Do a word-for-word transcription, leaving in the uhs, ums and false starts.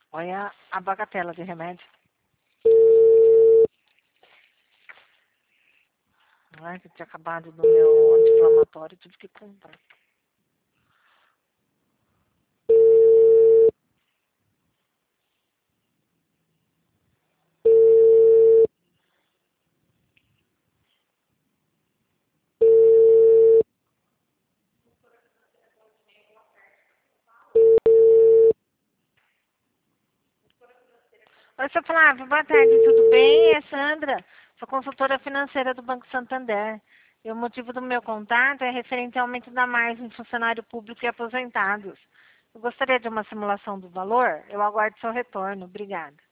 Olha a bagatela de remédio. Ai, que tinha acabado do meu anti-inflamatório, tive que comprar. Oi, seu Flávio, boa tarde, tudo bem? É Sandra, sou consultora financeira do Banco Santander. E o motivo do meu contato é referente ao aumento da margem em funcionário público e aposentados. Eu gostaria de uma simulação do valor? Eu aguardo seu retorno. Obrigada.